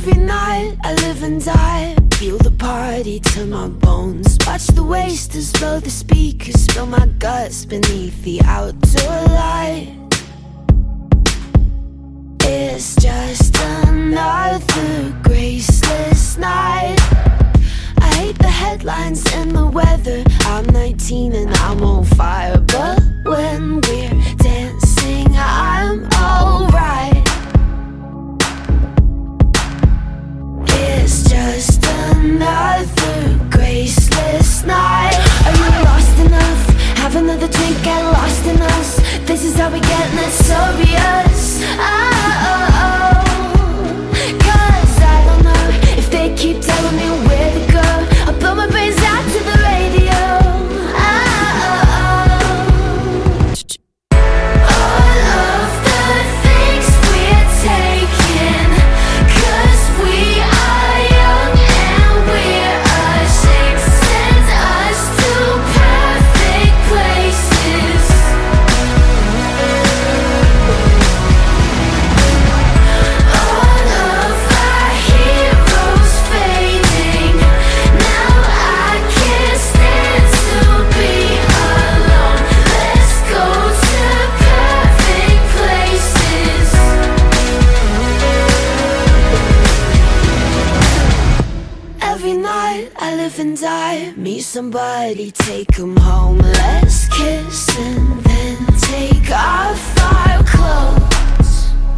Every night I live and die, feel the party to my bones. Watch the wasters blow the speakers, spill my guts beneath the outdoor light. It's just another graceless night. I hate the headlines and the weather. I'm 19 and I'm on fire, but when we're dancing I'm alright. It's just another graceless night. Are you lost enough? Have another drink, get lost in us. This is how we get notorious. Oh, 'cause I don't know if they keep telling me where to go. I'll blow my brains out to the radio. All of the things we're taking, 'cause we are young and we're ashamed. Send us to perfect places. All of our heroes fading. Now I can't stand to be alone. Let's go to perfect places. Every night I live and die, meet somebody, take 'em home. Let's kiss and then take off our clothes.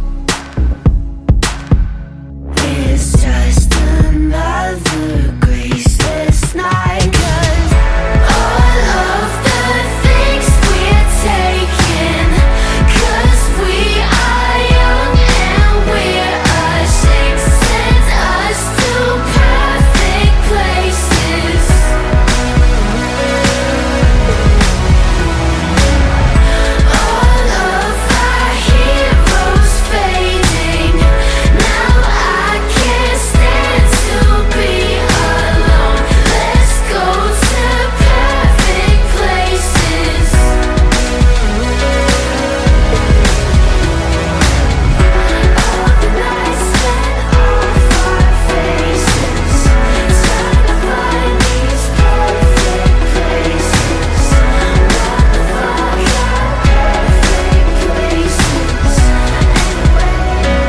It's just another graceless night. 'Cause all of the things we're taking, 'cause we are young and we're ashamed. Send us to perfect places. All of our heroes fading. Now I can't stand to be alone. Let's go to perfect places. All the nights spent off our faces, trying to find these perfect places. What the fuck are perfect places anyway?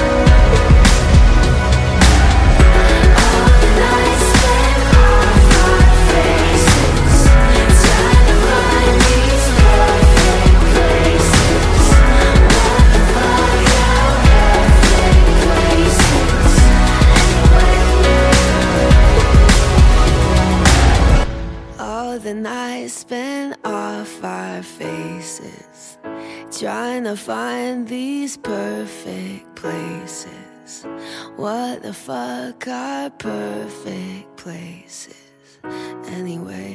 All the nights spent off our faces, trying to find these perfect places. What the fuck are perfect places anyway? All the nights spent off our faces, trying to find these perfect places. What the fuck are perfect places anyway?